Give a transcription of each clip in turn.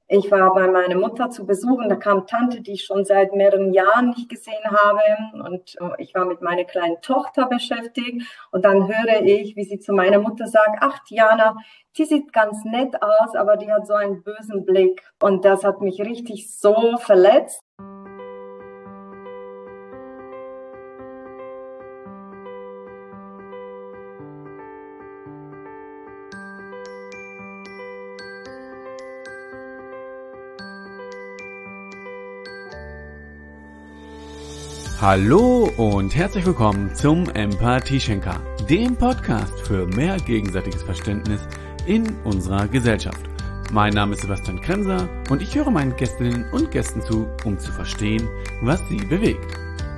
Ich war bei meiner Mutter zu Besuch und da kam Tante, die ich schon seit mehreren Jahren nicht gesehen habe. Und ich war mit meiner kleinen Tochter beschäftigt. Und dann höre ich, wie sie zu meiner Mutter sagt, ach, Diana, die sieht ganz nett aus, aber die hat so einen bösen Blick. Und das hat mich richtig so verletzt. Hallo und herzlich willkommen zum Empathieschenker, dem Podcast für mehr gegenseitiges Verständnis in unserer Gesellschaft. Mein Name ist Sebastian Kremser und ich höre meinen Gästinnen und Gästen zu, um zu verstehen, was sie bewegt.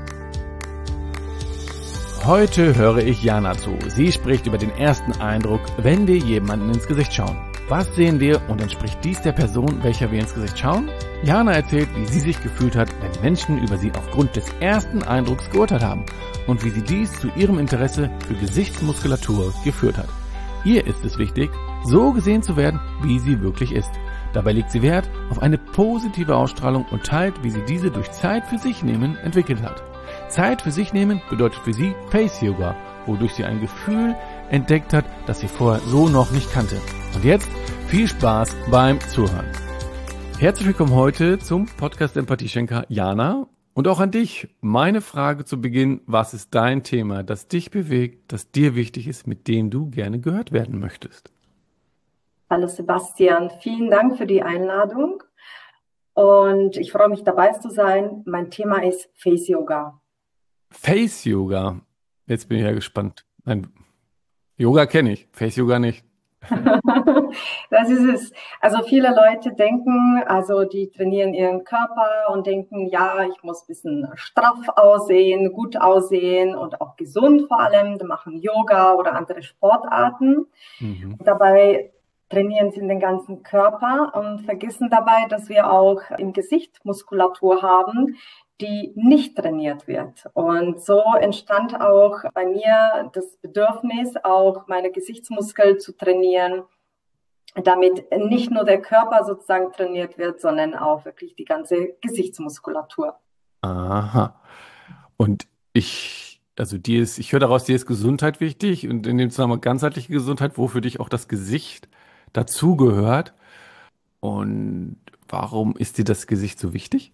Heute höre ich Jana zu. Sie spricht über den ersten Eindruck, wenn wir jemanden ins Gesicht schauen. Was sehen wir und entspricht dies der Person, welcher wir ins Gesicht schauen? Jana erzählt, wie sie sich gefühlt hat, wenn Menschen über sie aufgrund des ersten Eindrucks geurteilt haben und wie sie dies zu ihrem Interesse für Gesichtsmuskulatur geführt hat. Ihr ist es wichtig, so gesehen zu werden, wie sie wirklich ist. Dabei legt sie Wert auf eine positive Ausstrahlung und teilt, wie sie diese durch Zeit für sich nehmen entwickelt hat. Zeit für sich nehmen bedeutet für sie Face Yoga, wodurch sie ein Gefühl entdeckt hat, das sie vorher so noch nicht kannte. Und jetzt viel Spaß beim Zuhören. Herzlich willkommen heute zum Podcast Empathieschenker Jana und auch an dich. Meine Frage zu Beginn, was ist dein Thema, das dich bewegt, das dir wichtig ist, mit dem du gerne gehört werden möchtest? Hallo Sebastian, vielen Dank für die Einladung und ich freue mich dabei zu sein. Mein Thema ist Face Yoga. Face Yoga, jetzt bin ich ja gespannt. Nein, Yoga kenne ich, Face Yoga nicht. Das ist es. Also viele Leute denken, also die trainieren ihren Körper und denken, ja, ich muss ein bisschen straff aussehen, gut aussehen und auch gesund vor allem. Die machen Yoga oder andere Sportarten. Dabei trainieren sie den ganzen Körper und vergessen dabei, dass wir auch im Gesicht Muskulatur haben, die nicht trainiert wird. Und so entstand auch bei mir das Bedürfnis, auch meine Gesichtsmuskeln zu trainieren, damit nicht nur der Körper sozusagen trainiert wird, sondern auch wirklich die ganze Gesichtsmuskulatur. Aha. Und ich höre daraus, dir ist Gesundheit wichtig und in dem Zusammenhang ganzheitliche Gesundheit, wo für dich auch das Gesicht dazugehört. Und warum ist dir das Gesicht so wichtig?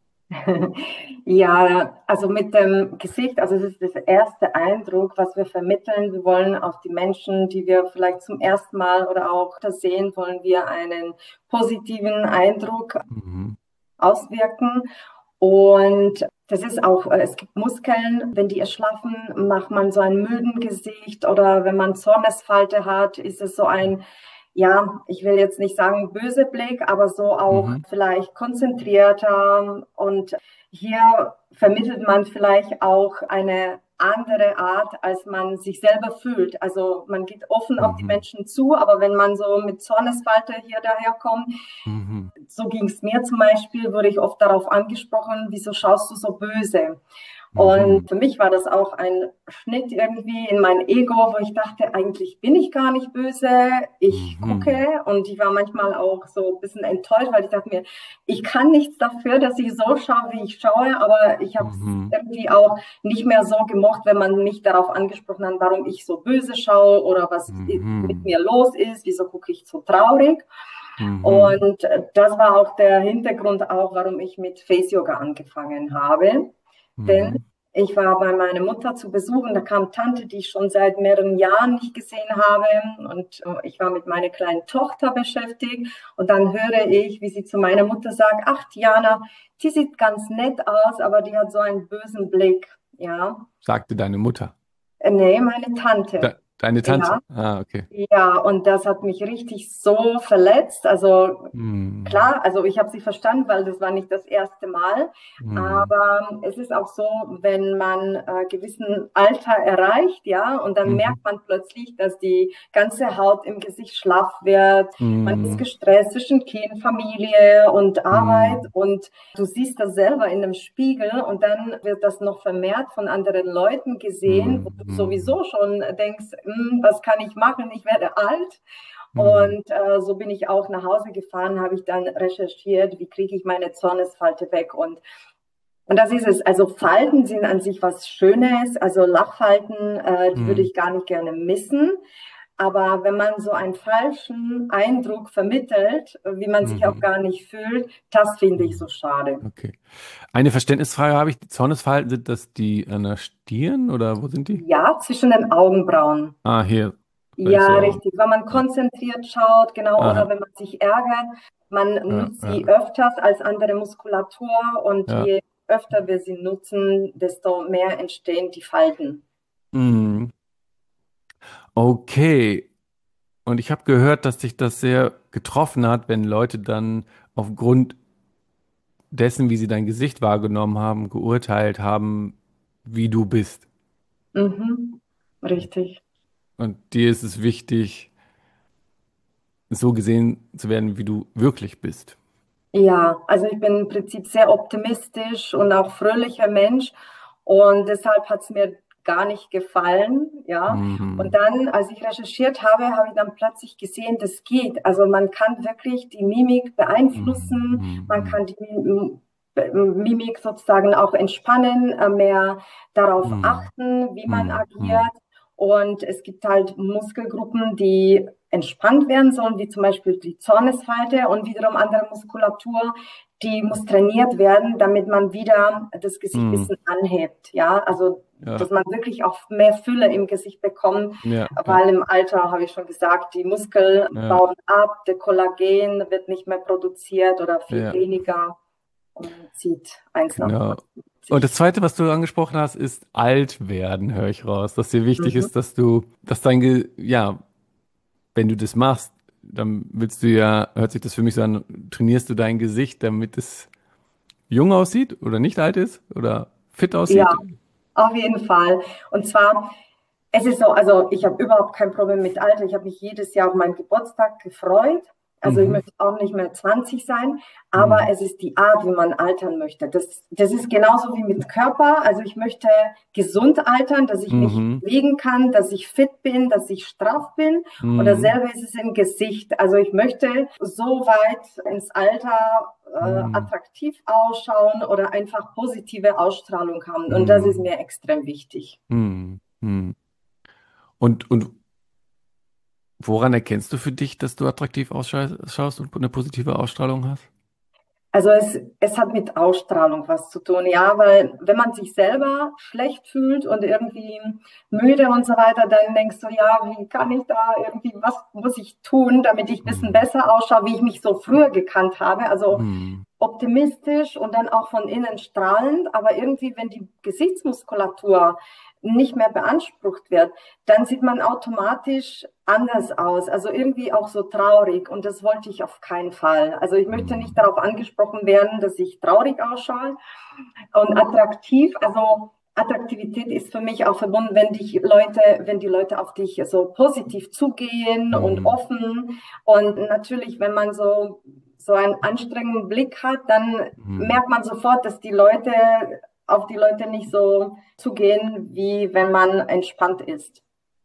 Ja, also mit dem Gesicht, also es ist der erste Eindruck, was wir vermitteln. Wir wollen auf die Menschen, die wir vielleicht zum ersten Mal oder auch das sehen, wollen wir einen positiven Eindruck auswirken. Und das ist auch, es gibt Muskeln, wenn die erschlaffen, macht man so ein müden Gesicht oder wenn man Zornesfalte hat, ist es so ein, ja, ich will jetzt nicht sagen böse Blick, aber so auch vielleicht konzentrierter. Und hier vermittelt man vielleicht auch eine andere Art, als man sich selber fühlt. Also man geht offen auf die Menschen zu, aber wenn man so mit Zornesfalte hier daherkommt, so ging es mir zum Beispiel, wurde ich oft darauf angesprochen, wieso schaust du so böse? Und für mich war das auch ein Schnitt irgendwie in mein Ego, wo ich dachte, eigentlich bin ich gar nicht böse, ich gucke und ich war manchmal auch so ein bisschen enttäuscht, weil ich dachte mir, ich kann nichts dafür, dass ich so schaue, wie ich schaue, aber ich habe es irgendwie auch nicht mehr so gemocht, wenn man mich darauf angesprochen hat, warum ich so böse schaue oder was mit mir los ist, wieso gucke ich so traurig. Und das war auch der Hintergrund auch, warum ich mit Face Yoga angefangen habe. Denn ich war bei meiner Mutter zu Besuch und da kam Tante, die ich schon seit mehreren Jahren nicht gesehen habe. Und ich war mit meiner kleinen Tochter beschäftigt. Und dann höre ich, wie sie zu meiner Mutter sagt, ach, Diana, die sieht ganz nett aus, aber die hat so einen bösen Blick. Ja. Sagte deine Mutter? Nee, meine Tante. Deine Tante? Ja. Ah, okay. Ja, und das hat mich richtig so verletzt. Also klar, also ich habe sie verstanden, weil das war nicht das erste Mal. Aber es ist auch so, wenn man gewissen Alter erreicht, ja, und dann merkt man plötzlich, dass die ganze Haut im Gesicht schlaff wird. Man ist gestresst zwischen Kind, Familie und Arbeit und du siehst das selber in dem Spiegel und dann wird das noch vermehrt von anderen Leuten gesehen, wo du sowieso schon denkst, was kann ich machen? Ich werde alt. Hm. Und so bin ich auch nach Hause gefahren, habe ich dann recherchiert, wie kriege ich meine Zornesfalte weg. Und das ist es. Also Falten sind an sich was Schönes. Also Lachfalten, die würde Hm. ich gar nicht gerne missen. Aber wenn man so einen falschen Eindruck vermittelt, wie man sich auch Mhm. gar nicht fühlt, das finde ich so Mhm. schade. Okay. Eine Verständnisfrage habe ich. Die Zornesfalten, sind das die an der Stirn oder wo sind die? Ja, zwischen den Augenbrauen. Ah, hier. Weil ich Ja, so. richtig. Wenn man konzentriert schaut, genau, oder Aha. wenn man sich ärgert, man Ja, nutzt sie ja, öfters als andere Muskulatur und ja. je öfter wir sie nutzen, desto mehr entstehen die Falten. Mhm. Okay. Und ich habe gehört, dass dich das sehr getroffen hat, wenn Leute dann aufgrund dessen, wie sie dein Gesicht wahrgenommen haben, geurteilt haben, wie du bist. Mhm. Richtig. Und dir ist es wichtig, so gesehen zu werden, wie du wirklich bist. Ja, also ich bin im Prinzip sehr optimistisch und auch fröhlicher Mensch und deshalb hat es mir gar nicht gefallen, ja. Und Mhm. dann, als ich recherchiert habe, habe ich dann plötzlich gesehen, das geht. Also man kann wirklich die Mimik beeinflussen, man Mhm. kann die Mimik sozusagen auch entspannen, mehr darauf Mhm. achten, wie man Mhm. agiert. Mhm. Und es gibt halt Muskelgruppen, die entspannt werden sollen, wie zum Beispiel die Zornesfalte und wiederum andere Muskulatur, die muss trainiert werden, damit man wieder das Gesicht ein Mhm. bisschen anhebt. Ja, also Ja, dass man wirklich auch mehr Fülle im Gesicht bekommt, ja, ja, weil im Alter, habe ich schon gesagt, die Muskeln ja, bauen ab, der Kollagen wird nicht mehr produziert oder viel ja, weniger und zieht eins nach dem genau. anderen mit Und das sich. Zweite, was du angesprochen hast, ist alt werden, höre ich raus. Dass dir wichtig Mhm. ist, dass ja, wenn du das machst, dann willst du ja, hört sich das für mich so an, trainierst du dein Gesicht, damit es jung aussieht oder nicht alt ist oder fit Ja, aussieht? auf jeden Fall. Und zwar, es ist so, also ich habe überhaupt kein Problem mit Alter. Ich habe mich jedes Jahr auf meinen Geburtstag gefreut. Also ich Mhm. möchte auch nicht mehr 20 sein, aber Mhm. es ist die Art, wie man altern möchte. Das ist genauso wie mit Körper. Also ich möchte gesund altern, dass ich mich Mhm. bewegen kann, dass ich fit bin, dass ich straff bin. Und Mhm. dasselbe ist es im Gesicht. Also ich möchte so weit ins Alter Mhm. attraktiv ausschauen oder einfach positive Ausstrahlung haben. Und das ist Mhm. mir extrem wichtig. Mhm. Mhm. Und woran erkennst du für dich, dass du attraktiv ausschaust und eine positive Ausstrahlung hast? Also es hat mit Ausstrahlung was zu tun, ja, weil wenn man sich selber schlecht fühlt und irgendwie müde und so weiter, dann denkst du, ja, wie kann ich da irgendwie, was muss ich tun, damit ich ein bisschen Mhm. besser ausschaue, wie ich mich so früher gekannt habe. Also Mhm. optimistisch und dann auch von innen strahlend, aber irgendwie, wenn die Gesichtsmuskulatur nicht mehr beansprucht wird, dann sieht man automatisch anders aus, also irgendwie auch so traurig und das wollte ich auf keinen Fall. Also ich möchte nicht Mhm. darauf angesprochen werden, dass ich traurig ausschaue und attraktiv, also Attraktivität ist für mich auch verbunden, wenn die Leute auf dich so positiv zugehen und Mhm. offen. Und natürlich, wenn man so einen anstrengenden Blick hat, dann Mhm. merkt man sofort, dass die Leute auf die Leute nicht so zugehen, wie wenn man entspannt ist.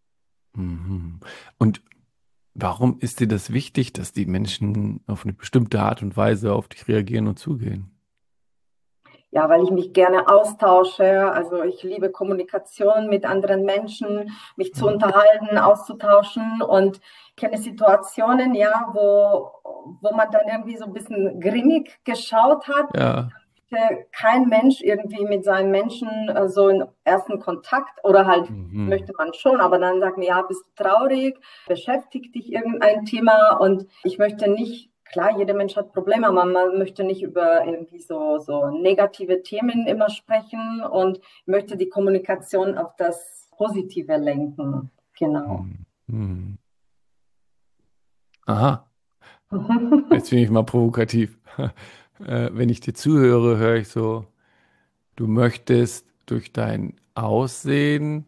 Mhm. Und warum ist dir das wichtig, dass die Menschen auf eine bestimmte Art und Weise auf dich reagieren und zugehen? Ja, weil ich mich gerne austausche. Also ich liebe Kommunikation mit anderen Menschen, mich zu Ja. unterhalten, auszutauschen und kenne Situationen, ja, wo man dann irgendwie so ein bisschen grimmig geschaut hat. Ja. Kein Mensch irgendwie mit seinen Menschen so in ersten Kontakt oder halt Mhm. möchte man schon, aber dann sagt man, ja, bist du traurig, beschäftigt dich irgendein Thema und ich möchte nicht, klar, jeder Mensch hat Probleme, aber man möchte nicht über irgendwie so negative Themen immer sprechen und ich möchte die Kommunikation auf das Positive lenken. Genau. Mhm. Mhm. Aha, jetzt bin ich mal provokativ. Wenn ich dir zuhöre, höre ich so, du möchtest durch dein Aussehen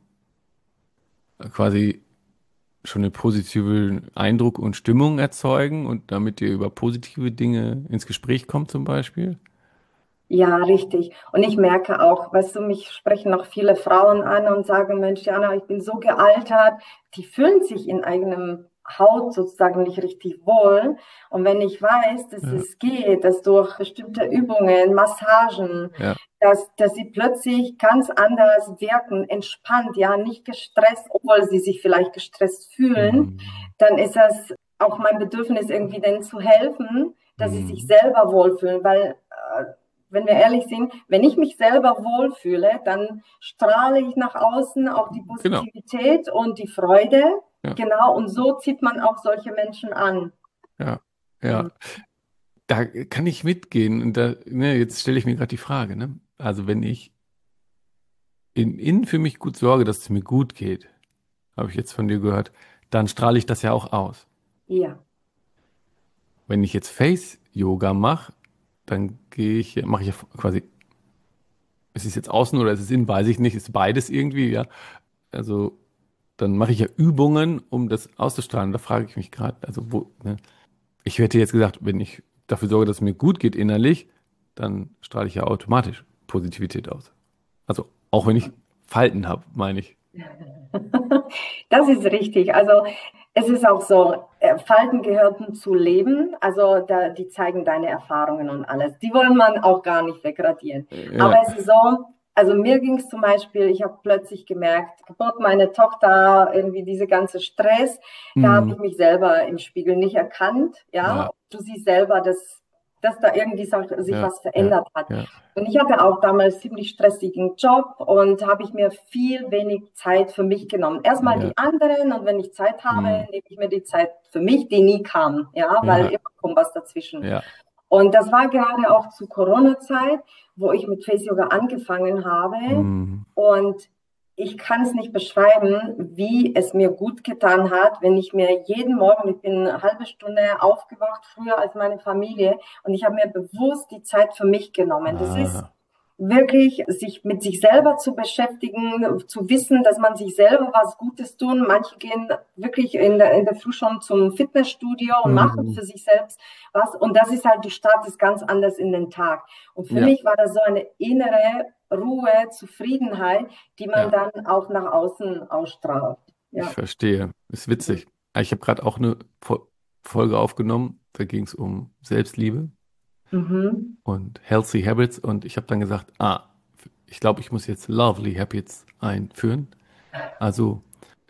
quasi schon einen positiven Eindruck und Stimmung erzeugen und damit ihr über positive Dinge ins Gespräch kommt zum Beispiel. Ja, richtig. Und ich merke auch, weißt du, mich sprechen noch viele Frauen an und sagen, Mensch, Jana, ich bin so gealtert. Die fühlen sich in eigenem Haut sozusagen nicht richtig wohl. Und wenn ich weiß, dass ja, es geht, dass durch bestimmte Übungen, Massagen, ja. dass sie plötzlich ganz anders wirken, entspannt, ja, nicht gestresst, obwohl sie sich vielleicht gestresst fühlen, Mhm. dann ist das auch mein Bedürfnis, irgendwie denen zu helfen, dass sie sich Mhm. selber wohlfühlen, weil wenn wir ehrlich sind, wenn ich mich selber wohlfühle, dann strahle ich nach außen auch die Genau. Positivität und die Freude. Ja, Genau, und so zieht man auch solche Menschen an. ja, Mhm. ja. Da kann ich mitgehen. Und da, ne, jetzt stelle ich mir gerade die Frage, ne? Also wenn ich innen für mich gut sorge, dass es mir gut geht, habe ich jetzt von dir gehört, dann strahle ich das ja auch aus. Ja, Wenn ich jetzt Face-Yoga mache, dann mache ich ja quasi, ist es jetzt außen oder ist es innen, weiß ich nicht, ist beides irgendwie, ja. Also dann mache ich ja Übungen, um das auszustrahlen. Da frage ich mich gerade, also wo, ne? Ich hätte jetzt gesagt, wenn ich dafür sorge, dass es mir gut geht innerlich, dann strahle ich ja automatisch Positivität aus. Also auch wenn ich Falten habe, meine ich. das ist richtig. Also es ist auch so, Falten gehörten zu Leben, also die zeigen deine Erfahrungen und alles. Die wollen man auch gar nicht wegradieren. Aber Ja. es ist so, also mir ging es zum Beispiel, ich habe plötzlich gemerkt, Geburt meiner Tochter, irgendwie diese ganze Stress, da habe Mm, ich mich selber im Spiegel nicht erkannt, ja. ja, Du siehst selber, dass da irgendwie sich ja, was ja, verändert hat. ja, Und ich hatte auch damals ziemlich stressigen Job und habe ich mir viel wenig Zeit für mich genommen. Erstmal ja, die anderen und wenn ich Zeit habe, mm, nehme ich mir die Zeit für mich, die nie kam, ja, weil ja, immer kommt was dazwischen. ja, Und das war gerade auch zu Corona-Zeit, wo ich mit Face Yoga angefangen habe. mm, Und ich kann es nicht beschreiben, wie es mir gut getan hat, wenn ich mir jeden Morgen, ich bin eine halbe Stunde aufgewacht, früher als meine Familie, und ich habe mir bewusst die Zeit für mich genommen. Das ist ah, wirklich, sich mit sich selber zu beschäftigen, zu wissen, dass man sich selber was Gutes tun. Manche gehen wirklich in der Früh schon zum Fitnessstudio und machen mm, für sich selbst was. Und das ist halt, du startest ganz anders in den Tag. Und für ja, mich war das so eine innere Ruhe, Zufriedenheit, die man ja, dann auch nach außen ausstrahlt. ich Ja. verstehe. Ist witzig. Ich habe gerade auch eine Folge aufgenommen, da ging es um Selbstliebe Mhm. und Healthy Habits und ich habe dann gesagt, ich glaube, ich muss jetzt Lovely Habits einführen. Also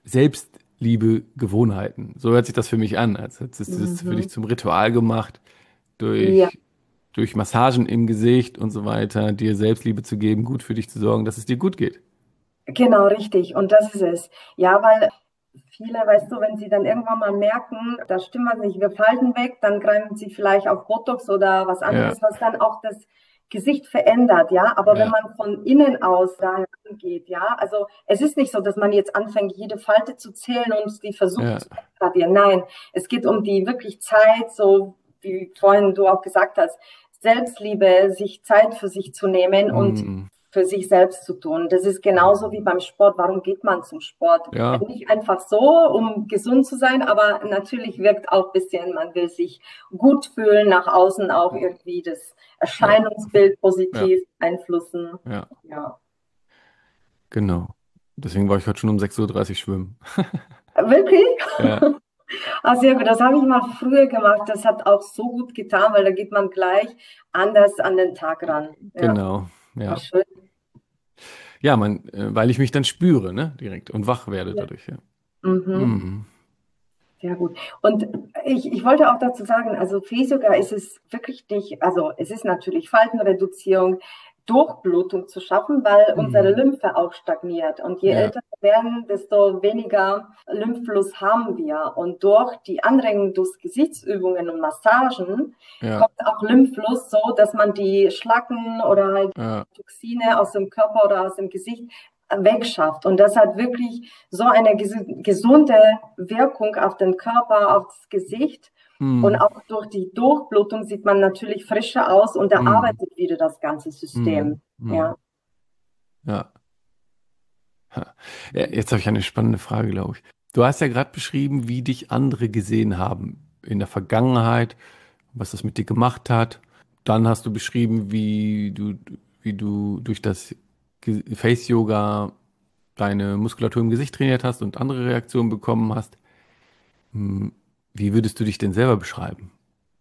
Selbstliebe Gewohnheiten. So hört sich das für mich an, als hättest du das für dich Mhm. zum Ritual gemacht, Ja, durch Massagen im Gesicht und so weiter, dir Selbstliebe zu geben, gut für dich zu sorgen, dass es dir gut geht. genau richtig. Und das ist es. Ja, weil viele, weißt du, wenn sie dann irgendwann mal merken, da stimmt was nicht, wir falten weg, dann greifen sie vielleicht auf Botox oder was Ja, anderes, was dann auch das Gesicht verändert, ja. Aber wenn ja, man von innen aus da herangeht, ja, also es ist nicht so, dass man jetzt anfängt, jede Falte zu zählen und die versucht ja, zu radieren. Nein, es geht um die wirklich Zeit, so wie vorhin du auch gesagt hast, Selbstliebe, sich Zeit für sich zu nehmen und mm, für sich selbst zu tun. Das ist genauso wie beim Sport. Warum geht man zum Sport? ja, Nicht einfach so, um gesund zu sein, aber natürlich wirkt auch ein bisschen, man will sich gut fühlen, nach außen auch irgendwie das ja, Erscheinungsbild ja, positiv einflussen. ja, Ja. genau. Deswegen war ich heute schon um 6:30 Uhr schwimmen. Wirklich? Ja, Ah, sehr gut. Das habe ich mal früher gemacht. Das hat auch so gut getan, weil da geht man gleich anders an den Tag ran. Ja, genau. war Ja. schön. Ja, weil ich mich dann spüre, ne, direkt und wach werde Ja. dadurch, ja. Mhm. Mhm. Sehr gut. Und ich wollte auch dazu sagen, also Face-Yoga ist es wirklich nicht, also es ist natürlich Faltenreduzierung, Durchblutung zu schaffen, weil unsere Mhm. Lymphe auch stagniert. Und je Ja, älter wir werden, desto weniger Lymphfluss haben wir. Und durch die Anregung durch Gesichtsübungen und Massagen ja, kommt auch Lymphfluss so, dass man die Schlacken oder halt ja, Toxine aus dem Körper oder aus dem Gesicht wegschafft. Und das hat wirklich so eine gesunde Wirkung auf den Körper, auf das Gesicht. Und mhm. auch durch die Durchblutung sieht man natürlich frischer aus und da Mhm. arbeitet wieder das ganze Mhm. System. Mhm. Ja. Ja. Ha. Ja, jetzt habe ich eine spannende Frage, glaube ich. Du hast ja gerade beschrieben, wie dich andere gesehen haben in der Vergangenheit, was das mit dir gemacht hat. Dann hast du beschrieben, wie du durch das Face Yoga deine Muskulatur im Gesicht trainiert hast und andere Reaktionen bekommen hast. Hm, Wie würdest du dich denn selber beschreiben?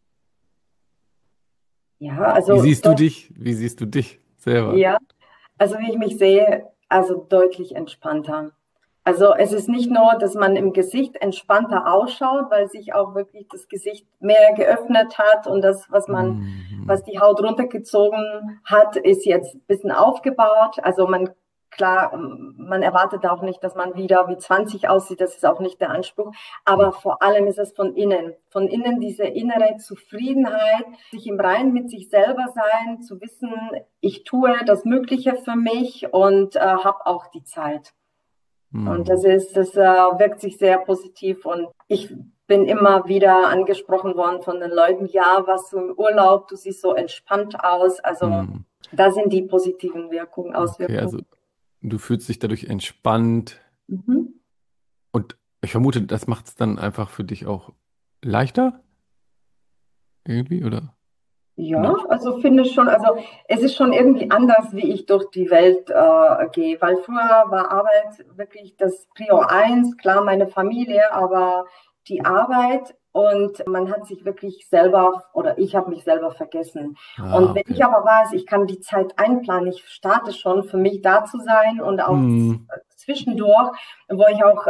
Ja, Wie also siehst du dich? Wie siehst du dich selber? ja, also wie ich mich sehe, also deutlich entspannter. Also es ist nicht nur, dass man im Gesicht entspannter ausschaut, weil sich auch wirklich das Gesicht mehr geöffnet hat und das, Mhm. was die Haut runtergezogen hat, ist jetzt ein bisschen aufgebaut. Also klar, man erwartet auch nicht, dass man wieder wie 20 aussieht. Das ist auch nicht der Anspruch. Aber vor allem ist es von innen. Von innen diese innere Zufriedenheit, sich im Reinen mit sich selber sein, zu wissen, ich tue das Mögliche für mich und habe auch die Zeit. Und Mhm. das wirkt sich sehr positiv und ich bin immer wieder angesprochen worden von den Leuten, ja, warst du im Urlaub, du siehst so entspannt aus. Also Mhm. da sind die positiven Wirkungen, Okay, also Auswirkungen. du fühlst dich dadurch entspannt Mhm. und ich vermute, das macht es dann einfach für dich auch leichter irgendwie, oder Ja, nicht? also finde ich schon, also es ist schon irgendwie anders, wie ich durch die Welt gehe, weil früher war Arbeit wirklich das Prio eins, klar meine Familie, aber die Arbeit und man hat sich wirklich selber oder ich habe mich selber vergessen. Und Ah, wenn okay. ich aber weiß, ich kann die Zeit einplanen, ich starte schon für mich da zu sein und auch Mhm. zwischendurch, wo ich auch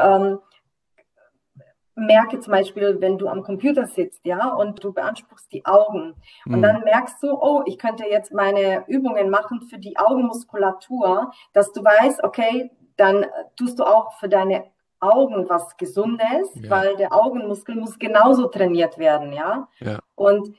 merke zum Beispiel, wenn du am Computer sitzt, ja, und du beanspruchst die Augen und Mhm. dann merkst du, oh, ich könnte jetzt meine Übungen machen für die Augenmuskulatur, dass du weißt, okay, dann tust du auch für deine Augen was Gesundes, Ja, weil der Augenmuskel muss genauso trainiert werden, ja. ja. Und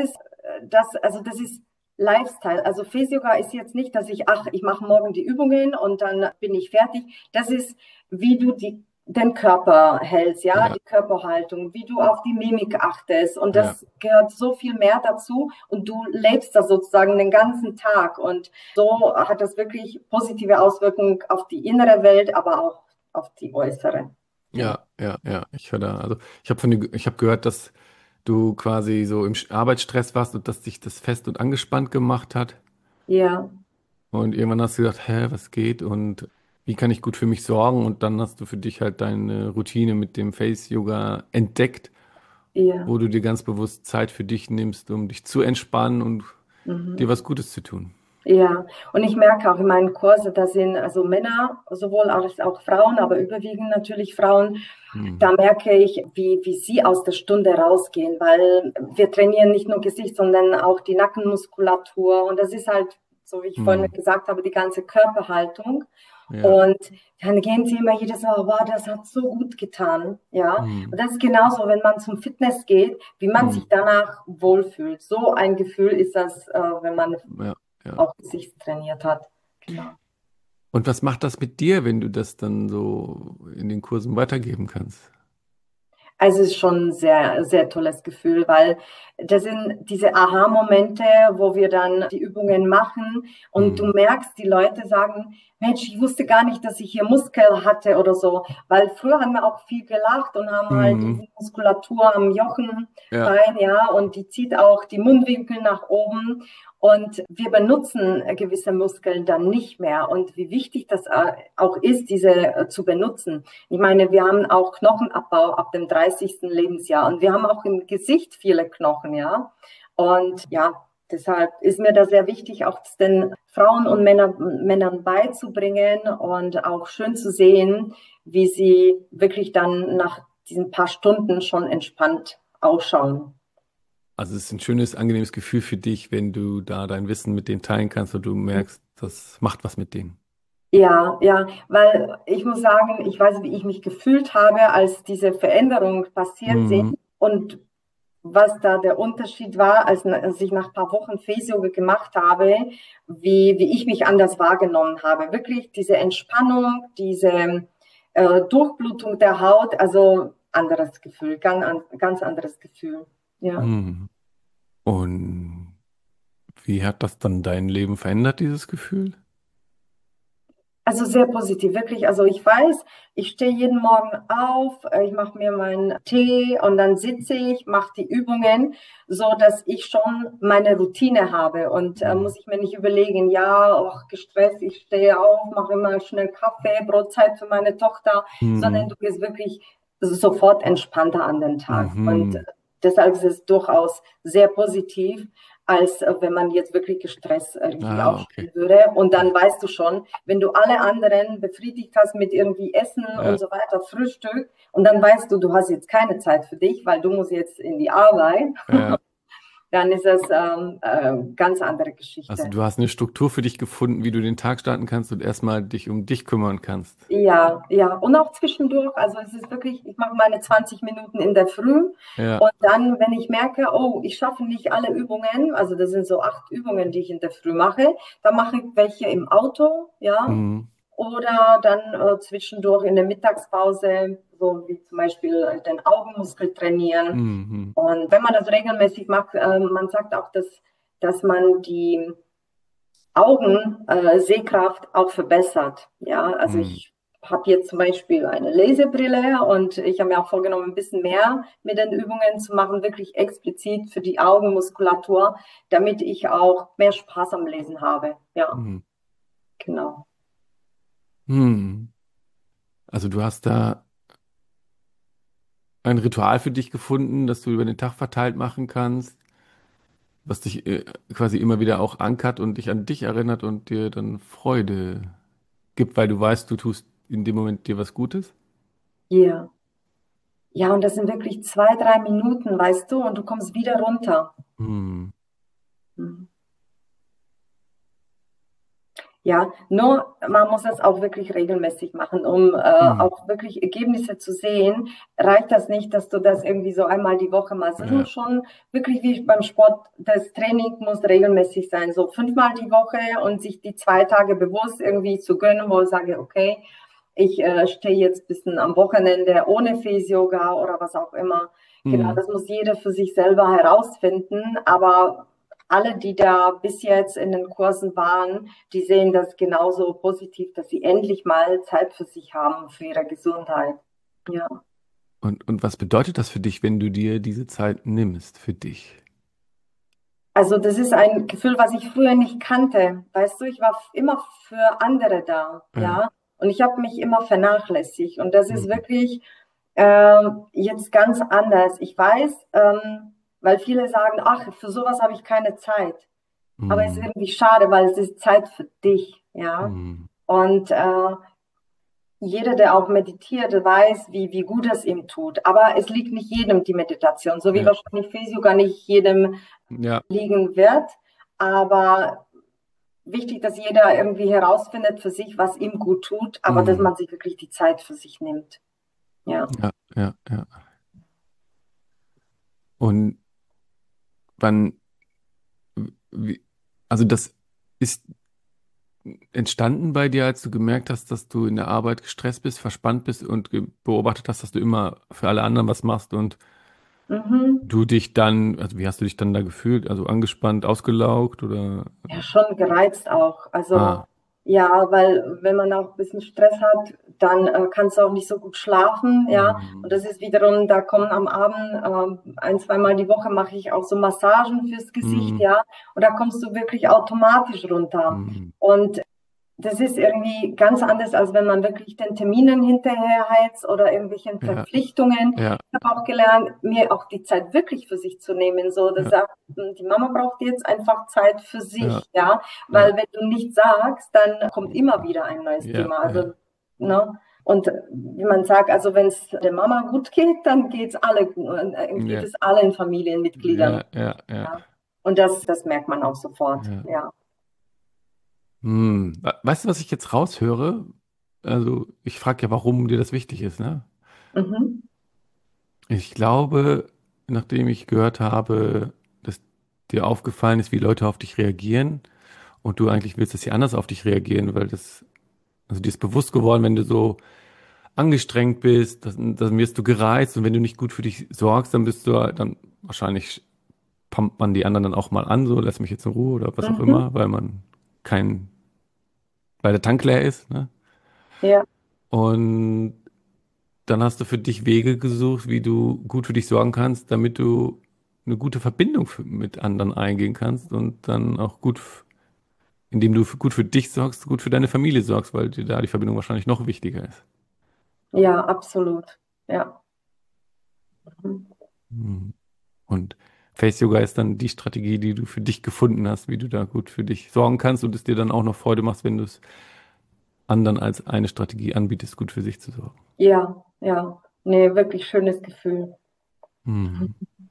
das ist Lifestyle. Also Phys-Yoga ist jetzt nicht, dass ich mache morgen die Übungen und dann bin ich fertig. Das ist, wie du den Körper hältst, ja, Ja, die Körperhaltung, wie du auf die Mimik achtest. Und ja. das gehört so viel mehr dazu. Und du lebst das sozusagen den ganzen Tag. Und so hat das wirklich positive Auswirkungen auf die innere Welt, aber auch auf die äußere. Ja. Ja, ja, ja. Ich höre da, also ich habe gehört, dass du quasi so im Arbeitsstress warst und dass dich das fest und angespannt gemacht hat. Ja. Und irgendwann hast du gedacht, hä, was geht und wie kann ich gut für mich sorgen? Und dann hast du für dich halt deine Routine mit dem Face-Yoga entdeckt, Ja. wo du dir ganz bewusst Zeit für dich nimmst, um dich zu entspannen und dir Mhm. was Gutes zu tun. Ja, und ich merke auch in meinen Kursen, da sind also Männer sowohl als auch Frauen, aber überwiegend natürlich Frauen. Hm. Da merke ich, wie sie aus der Stunde rausgehen, weil wir trainieren nicht nur Gesicht, sondern auch die Nackenmuskulatur. Und das ist halt, so wie ich vorhin Hm. gesagt habe, die ganze Körperhaltung. Ja. Und dann gehen sie immer jedes Mal, wow, das hat so gut getan. Ja, Hm. und das ist genauso, wenn man zum Fitness geht, wie man Hm. sich danach wohlfühlt. So ein Gefühl ist das, wenn man Ja, ja. auch Gesicht trainiert hat. Genau. Und was macht das mit dir, wenn du das dann so in den Kursen weitergeben kannst? Also es ist schon ein sehr, sehr tolles Gefühl, weil das sind diese Aha-Momente, wo wir dann die Übungen machen und du Hm. merkst, die Leute sagen, Mensch, ich wusste gar nicht, dass ich hier Muskel hatte oder so, weil früher haben wir auch viel gelacht und haben halt Hm. diese Muskulatur am Ja, Jochenbein, ja, und die zieht auch die Mundwinkel nach oben und wir benutzen gewisse Muskeln dann nicht mehr und wie wichtig das auch ist, diese zu benutzen. Ich meine, wir haben auch Knochenabbau ab dem 30. Lebensjahr und wir haben auch im Gesicht viele Knochen, ja. Und ja, deshalb ist mir da sehr wichtig, auch das den Frauen und Männern beizubringen und auch schön zu sehen, wie sie wirklich dann nach diesen paar Stunden schon entspannt ausschauen. also es ist ein schönes, angenehmes Gefühl für dich, wenn du da dein Wissen mit denen teilen kannst und du merkst, das macht was mit denen. Ja, ja, weil ich muss sagen, ich weiß, wie ich mich gefühlt habe, als diese Veränderungen passiert sind Mhm. und was da der Unterschied war, als ich nach ein paar Wochen Physio gemacht habe, wie ich mich anders wahrgenommen habe. Wirklich diese Entspannung, diese Durchblutung der Haut, also anderes Gefühl, ganz anderes Gefühl. Ja. Mhm. Und wie hat das dann dein Leben verändert, dieses Gefühl? Also sehr positiv, wirklich. Also ich weiß, ich stehe jeden Morgen auf, ich mache mir meinen Tee und dann sitze ich, mache die Übungen, so dass ich schon meine Routine habe und Mhm. muss ich mir nicht überlegen, ja, auch gestresst, ich stehe auf, mache immer schnell Kaffee, Brotzeit für meine Tochter, sondern Mhm. du gehst wirklich sofort entspannter an den Tag. Und Mhm. deshalb ist es durchaus sehr positiv, als wenn man jetzt wirklich gestresst irgendwie Ah, okay. aufstehen würde. Und dann weißt du schon, wenn du alle anderen befriedigt hast mit irgendwie Essen und Ja, so weiter, Frühstück, und dann weißt du, du hast jetzt keine Zeit für dich, weil du musst jetzt in die Arbeit, ja. dann ist es ganz andere Also Geschichte. du hast eine Struktur für dich gefunden, wie du den Tag starten kannst und erstmal dich um dich kümmern kannst. Ja, ja. Und auch zwischendurch. Also es ist wirklich, ich mache meine 20 Minuten in der Früh Ja. und dann, wenn ich merke, oh, ich schaffe nicht alle Übungen, also das sind so 8 Übungen, die ich in der Früh mache, dann mache ich welche im Auto, ja, Mhm. oder dann zwischendurch in der Mittagspause, so wie zum Beispiel den Augenmuskel trainieren. Mhm. Und wenn man das regelmäßig macht, man sagt auch, dass man die Augensehkraft auch verbessert. Ja, also Mhm. ich habe jetzt zum Beispiel eine Lesebrille und ich habe mir auch vorgenommen, ein bisschen mehr mit den Übungen zu machen, wirklich explizit für die Augenmuskulatur, damit ich auch mehr Spaß am Lesen habe. Ja, Mhm. genau. Mhm. Also du hast da ein Ritual für dich gefunden, das du über den Tag verteilt machen kannst, was dich quasi immer wieder auch ankert und dich an dich erinnert und dir dann Freude gibt, weil du weißt, du tust in dem Moment dir was Gutes. Ja. Ja, und das sind wirklich 2, 3 Minuten, weißt du, und du kommst wieder runter. Mhm. Mhm. Ja, nur man muss das auch wirklich regelmäßig machen, um Mhm. auch wirklich Ergebnisse zu sehen. Reicht das nicht, dass du das irgendwie so einmal die Woche machst. Das Ja. muss schon wirklich wie beim Sport, das Training muss regelmäßig sein, so 5-mal die Woche und sich die 2 Tage bewusst irgendwie zu gönnen, wo ich sage, okay, ich stehe jetzt ein bisschen am Wochenende ohne Face-Yoga oder was auch immer. Genau, Mhm. das muss jeder für sich selber herausfinden, aber alle, die da bis jetzt in den Kursen waren, die sehen das genauso positiv, dass sie endlich mal Zeit für sich haben, für ihre Gesundheit. Ja. Und was bedeutet das für dich, wenn du dir diese Zeit nimmst für dich? Also das ist ein Gefühl, was ich früher nicht kannte. Weißt du, ich war immer für andere da, Ja. ja. Und ich habe mich immer vernachlässigt. Und das ist Mhm. wirklich jetzt ganz anders. Ich weiß, weil viele sagen, ach, für sowas habe ich keine Zeit. Aber es ist Mhm. irgendwie schade, weil es ist Zeit für dich, ja. Mhm. Und jeder, der auch meditiert, weiß, wie gut es ihm tut. Aber es liegt nicht jedem die Meditation, so wie Ja. wahrscheinlich Physio gar nicht jedem Ja. liegen wird. Aber wichtig, dass jeder irgendwie herausfindet für sich, was ihm gut tut, aber dass Mhm. man sich wirklich die Zeit für sich nimmt. Ja. Ja. Ja. Ja. Und wann, wie, also das ist entstanden bei dir, als du gemerkt hast, dass du in der Arbeit gestresst bist, verspannt bist und beobachtet hast, dass du immer für alle anderen was machst und Mhm. du dich dann, also wie hast du dich dann da gefühlt? Also angespannt, ausgelaugt oder? Ja, schon gereizt auch. Also Ah. ja, weil wenn man auch ein bisschen Stress hat, dann kannst du auch nicht so gut schlafen, ja. Und Mhm. das ist wiederum, da kommen am Abend 1, 2 Mal die Woche mache ich auch so Massagen fürs Gesicht, Mhm. ja. Und da kommst du wirklich automatisch runter. Mhm. Und das ist irgendwie ganz anders, als wenn man wirklich den Terminen hinterherheizt oder irgendwelchen Ja. Verpflichtungen. Ja. Ich habe auch gelernt, mir auch die Zeit wirklich für sich zu nehmen. So, das Ja. sagt, die Mama braucht jetzt einfach Zeit für Ja. sich, ja. Ja. Weil wenn du nichts sagst, dann kommt immer wieder ein neues Ja. Thema. Ja. Also, ne? Und wie man sagt, also wenn es der Mama gut geht, dann geht's alle, geht Ja. es allen Familienmitgliedern. Ja. Ja. Ja. Ja. Und das merkt man auch sofort, Ja. ja. Weißt du, was ich jetzt raushöre? Also, ich frage ja, warum dir das wichtig ist, ne? Mhm. Ich glaube, nachdem ich gehört habe, dass dir aufgefallen ist, wie Leute auf dich reagieren und du eigentlich willst, dass sie anders auf dich reagieren, weil das, also dir ist bewusst geworden, wenn du so angestrengt bist, dann wirst du gereizt und wenn du nicht gut für dich sorgst, dann bist du, dann wahrscheinlich pumpt man die anderen dann auch mal an, so, lass mich jetzt in Ruhe oder was auch Mhm. immer, weil man kein, weil der Tank leer ist, ne? Ja. Und dann hast du für dich Wege gesucht, wie du gut für dich sorgen kannst, damit du eine gute Verbindung mit anderen eingehen kannst und dann auch gut, indem du gut für dich sorgst, gut für deine Familie sorgst, weil dir da die Verbindung wahrscheinlich noch wichtiger ist. Ja, absolut. Ja. Hm. Und Face Yoga ist dann die Strategie, die du für dich gefunden hast, wie du da gut für dich sorgen kannst und es dir dann auch noch Freude machst, wenn du es anderen als eine Strategie anbietest, gut für sich zu sorgen. Ja, ja. Nee, wirklich schönes Gefühl. Hm.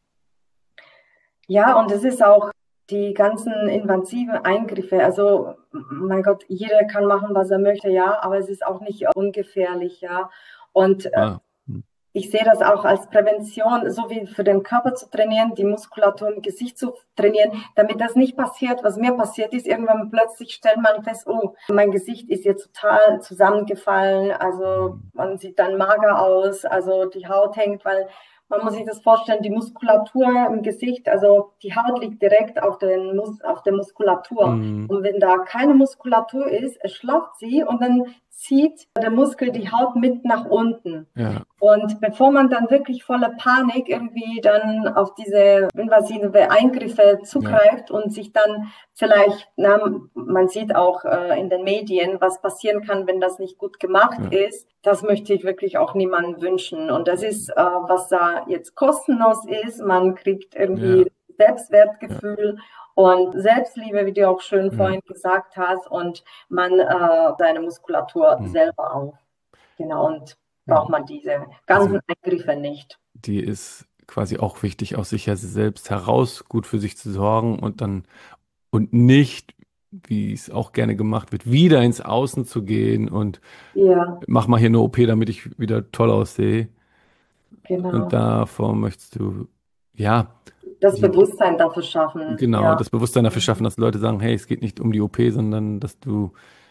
Ja, und es ist auch die ganzen invasiven Eingriffe. Also, mein Gott, jeder kann machen, was er möchte, ja, aber es ist auch nicht ungefährlich, ja. Und Ah. Hm. ich sehe das auch als Prävention, so wie für den Körper zu trainieren, die Muskulatur im Gesicht zu trainieren, damit das nicht passiert, was mir passiert ist. Irgendwann plötzlich stellt man fest, oh, mein Gesicht ist jetzt total zusammengefallen, also Hm. man sieht dann mager aus, also die Haut hängt, weil man muss sich das vorstellen, die Muskulatur im Gesicht, also die Haut liegt direkt auf der Muskulatur. Hm. Und wenn da keine Muskulatur ist, erschlafft sie und dann zieht der Muskel die Haut mit nach unten. Ja. Und bevor man dann wirklich voller Panik irgendwie dann auf diese invasive Eingriffe zugreift und sich dann vielleicht, man sieht auch in den Medien, was passieren kann, wenn das nicht gut gemacht Ja. ist, das möchte ich wirklich auch niemandem wünschen. Und das ist, was da jetzt kostenlos ist. Man kriegt irgendwie Ja. Selbstwertgefühl und Selbstliebe, wie du auch schön Ja. vorhin gesagt hast, und man seine Muskulatur Hm. selber auf. Genau, und Ja. braucht man diese Also ganzen Eingriffe nicht. die ist quasi auch wichtig, aus sich selbst heraus gut für sich zu sorgen und dann und nicht, wie es auch gerne gemacht wird, wieder ins Außen zu gehen und Ja, mach mal hier eine OP, damit ich wieder toll aussehe. Und genau. davor möchtest du, ja, Das die, Bewusstsein dafür schaffen, genau, ja. das Bewusstsein dafür schaffen, Mhm. dass Leute sagen, hey, es geht nicht um die OP, sondern dass du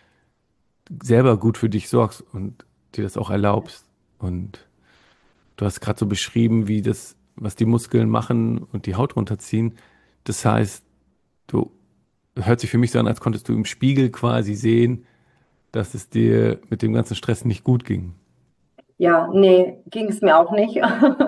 selber gut für dich sorgst und dir das auch erlaubst. Und du hast gerade so beschrieben, wie das, was die Muskeln machen und die Haut runterziehen. Das heißt, du hört sich für mich so an, als konntest du im Spiegel quasi sehen, dass es dir mit dem ganzen Stress nicht gut ging. Ja, nee, ging es mir auch nicht.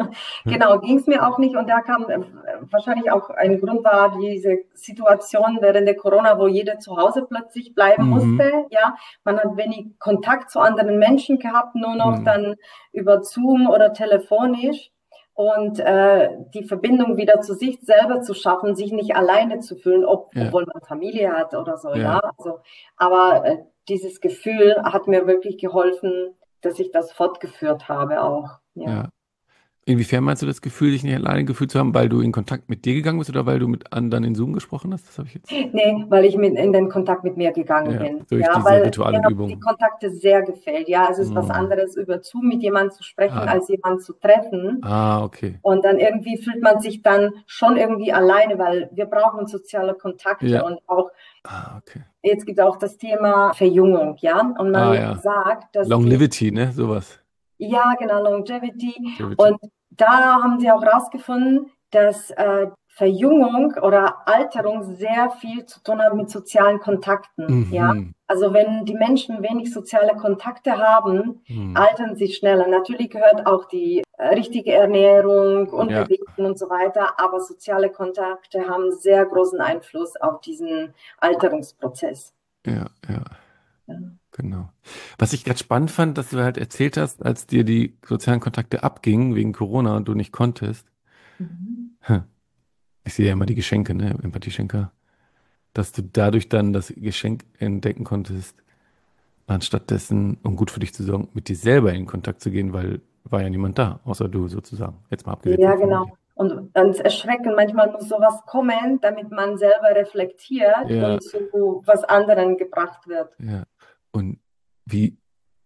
Ja. Genau, ging es mir auch nicht. Und da kam wahrscheinlich auch ein Grund war diese Situation während der Corona, wo jeder zu Hause plötzlich bleiben Mhm. musste. Ja, man hat wenig Kontakt zu anderen Menschen gehabt, nur noch Mhm. dann über Zoom oder telefonisch. Und die Verbindung wieder zu sich selber zu schaffen, sich nicht alleine zu fühlen, Ja, obwohl man Familie hat oder so, ja, ja. Also, aber dieses Gefühl hat mir wirklich geholfen, dass ich das fortgeführt habe auch. Ja. ja. Inwiefern meinst du das Gefühl, dich nicht alleine gefühlt zu haben, weil du in Kontakt mit dir gegangen bist oder weil du mit anderen in Zoom gesprochen hast? Das habe ich jetzt. Nee, weil ich in den Kontakt mit mir gegangen Ja, bin. durch Ja, diese weil mir ritualen haben die Übungen. Kontakte sehr gefällt. Ja, es ist was Mhm. anderes, über Zoom mit jemandem zu sprechen, Ah, als jemanden zu treffen. okay. Und dann irgendwie fühlt man sich dann schon irgendwie alleine, weil wir brauchen soziale Kontakte Ja. und auch Okay. jetzt gibt es auch das Thema Verjüngung, ja. Und man Ja. sagt, dass die, Longevity, ne? Sowas. ja, genau, Longevity. Longevity. Und da haben sie auch herausgefunden, dass Verjüngung oder Alterung sehr viel zu tun hat mit sozialen Kontakten. Ja, Mhm. also wenn die Menschen wenig soziale Kontakte haben, Mhm. altern sie schneller. Natürlich gehört auch die richtige Ernährung und Ja, Bewegung und so weiter, aber soziale Kontakte haben sehr großen Einfluss auf diesen Alterungsprozess. ja, Ja. genau. Was ich gerade spannend fand, dass du halt erzählt hast, als dir die sozialen Kontakte abgingen wegen Corona und du nicht konntest. Mhm. Hm. Ich sehe ja immer die Geschenke, ne? Empathieschenker. Dass du dadurch dann das Geschenk entdecken konntest, anstatt dessen, um gut für dich zu sorgen, mit dir selber in Kontakt zu gehen, weil war ja niemand da, außer du sozusagen. Jetzt mal abgesehen Ja, von Familie. genau. Und ans Erschrecken, manchmal muss sowas kommen, damit man selber reflektiert Ja, und zu was anderem gebracht wird. ja. Und wie,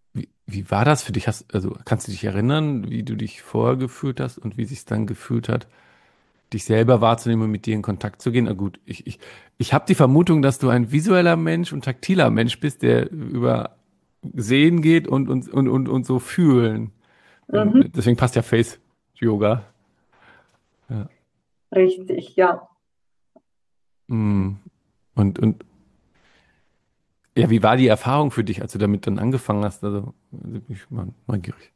wie war das für dich? Also kannst du dich erinnern, wie du dich vorher gefühlt hast und wie sich dann gefühlt hat, dich selber wahrzunehmen und mit dir in Kontakt zu gehen? Na gut, ich habe die Vermutung, dass du ein visueller Mensch und taktiler Mensch bist, der über Sehen geht und so fühlen. Mhm, Deswegen passt ja Face Yoga. Ja. richtig, ja. Mm. Und ja, wie war die Erfahrung für dich, als du damit dann angefangen hast? Also, ich bin mal neugierig.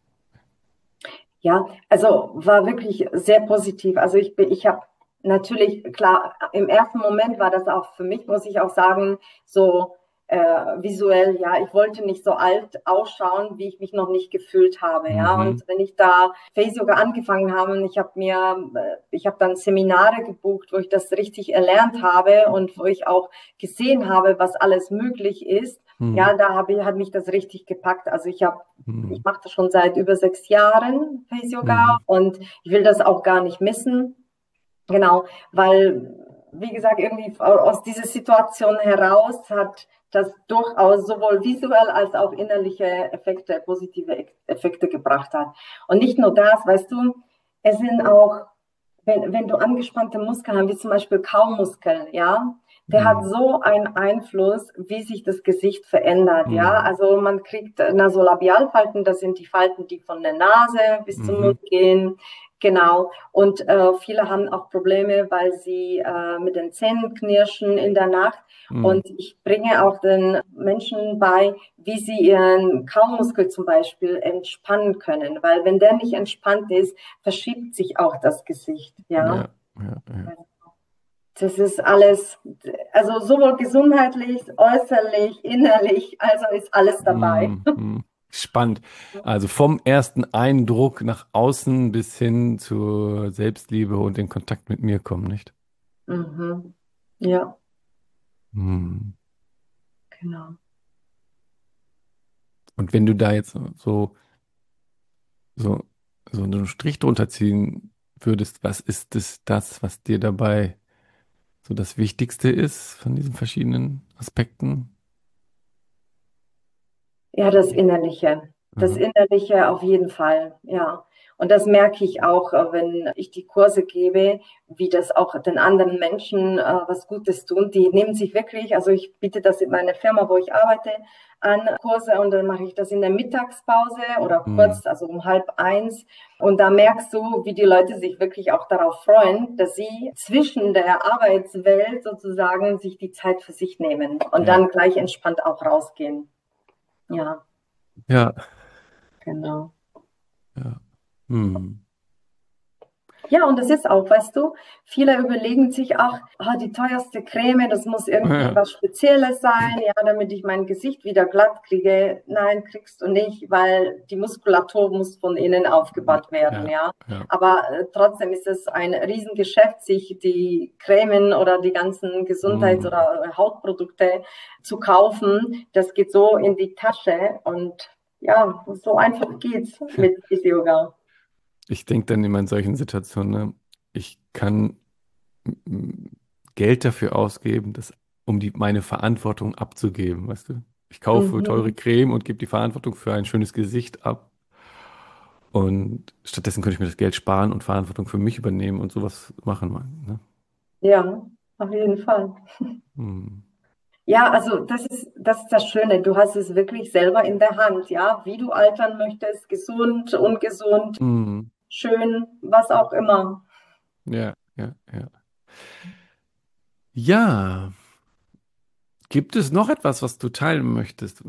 Ja, also war wirklich sehr positiv. Also ich habe natürlich, klar, im ersten Moment war das auch für mich, muss ich auch sagen, so visuell, ja, ich wollte nicht so alt ausschauen, wie ich mich noch nicht gefühlt habe, ja, und wenn ich da Face Yoga angefangen habe, ich habe dann Seminare gebucht, wo ich das richtig erlernt habe und wo ich auch gesehen habe, was alles möglich ist, ja, da hat mich das richtig gepackt. Also ich mache das schon seit über 6 Jahren, Face Yoga, und ich will das auch gar nicht missen, genau, weil, wie gesagt, irgendwie aus dieser Situation heraus hat das durchaus sowohl visuell als auch innerliche Effekte, positive Effekte gebracht hat. Und nicht nur das, weißt du, es sind auch, wenn du angespannte Muskeln hast, wie zum Beispiel Kaumuskeln, ja, der hat so einen Einfluss, wie sich das Gesicht verändert, ja. Also man kriegt Nasolabialfalten, das sind die Falten, die von der Nase bis zum Mund gehen. Genau. Und viele haben auch Probleme, weil sie mit den Zähnen knirschen in der Nacht. Und ich bringe auch den Menschen bei, wie sie ihren Kaumuskel zum Beispiel entspannen können. Weil wenn der nicht entspannt ist, verschiebt sich auch das Gesicht. Ja. Das ist alles, also sowohl gesundheitlich, äußerlich, innerlich, also ist alles dabei. Spannend. Also vom ersten Eindruck nach außen bis hin zur Selbstliebe und in Kontakt mit mir kommen, nicht? Ja. Genau. Und wenn du da jetzt so einen Strich drunter ziehen würdest, was ist das, was dir dabei so das Wichtigste ist von diesen verschiedenen Aspekten? Ja, das Innerliche. Das Innerliche auf jeden Fall, ja. Und das merke ich auch, wenn ich die Kurse gebe, wie das auch den anderen Menschen was Gutes tun. Die nehmen sich wirklich, also ich biete das in meiner Firma, wo ich arbeite, an Kurse, und dann mache ich das in der Mittagspause oder kurz, also um 12:30. Und da merkst du, wie die Leute sich wirklich auch darauf freuen, dass sie zwischen der Arbeitswelt sozusagen sich die Zeit für sich nehmen und dann gleich entspannt auch rausgehen. Ja. Ja. Genau. Ja. Ja, und das ist auch, weißt du, viele überlegen sich, die teuerste Creme, das muss irgendwie was Spezielles sein, ja, damit ich mein Gesicht wieder glatt kriege. Nein, kriegst du nicht, weil die Muskulatur muss von innen aufgebaut werden, ja. Aber trotzdem ist es ein Riesengeschäft, sich die Cremen oder die ganzen Gesundheits- oder Hautprodukte zu kaufen. Das geht so in die Tasche, und ja, so einfach geht's mit Yoga. Ich denke dann immer in solchen Situationen, ne, ich kann Geld dafür ausgeben, um meine Verantwortung abzugeben, weißt du? Ich kaufe teure Creme und gebe die Verantwortung für ein schönes Gesicht ab. Und stattdessen könnte ich mir das Geld sparen und Verantwortung für mich übernehmen und sowas machen. Ne? Ja, auf jeden Fall. Ja, also das ist das Schöne. Du hast es wirklich selber in der Hand, ja, wie du altern möchtest, gesund, ungesund, schön, was auch immer. Ja. Ja. Gibt es noch etwas, was du teilen möchtest,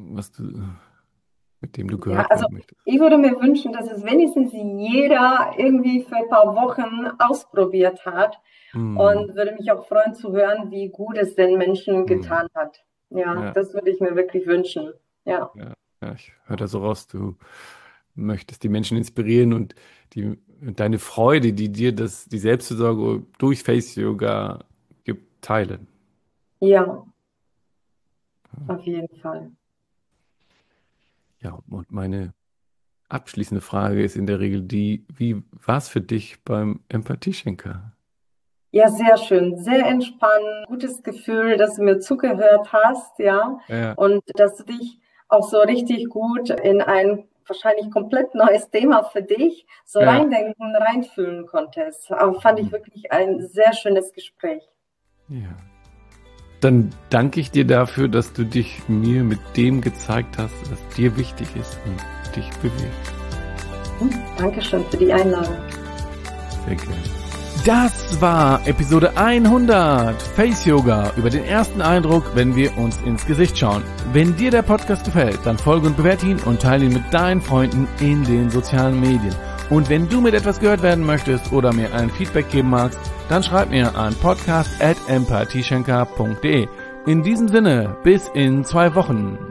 mit dem du gehört werden möchtest? Ich würde mir wünschen, dass es wenigstens jeder irgendwie für ein paar Wochen ausprobiert hat, und würde mich auch freuen zu hören, wie gut es den Menschen getan hat. Ja, das würde ich mir wirklich wünschen. Ja, ich höre da so raus, du möchtest die Menschen inspirieren und deine Freude, die dir die Selbstfürsorge durch Face Yoga gibt, teilen. Ja, auf jeden Fall. Ja, und meine abschließende Frage ist in der Regel wie war es für dich beim Empathieschenker? Ja, sehr schön, sehr entspannt, gutes Gefühl, dass du mir zugehört hast, ja, und dass du dich auch so richtig gut in ein wahrscheinlich komplett neues Thema für dich so reindenken, reinfühlen konntest. Aber fand ich wirklich ein sehr schönes Gespräch. Ja. Dann danke ich dir dafür, dass du dich mir mit dem gezeigt hast, was dir wichtig ist und dich bewegt. Dankeschön für die Einladung. Sehr gerne. Das war Episode 100 Face Yoga über den ersten Eindruck, wenn wir uns ins Gesicht schauen. Wenn dir der Podcast gefällt, dann folge und bewerte ihn und teile ihn mit deinen Freunden in den sozialen Medien. Und wenn du mit etwas gehört werden möchtest oder mir ein Feedback geben magst, dann schreib mir an podcast@empathieschenker.de. In diesem Sinne, bis in 2 Wochen.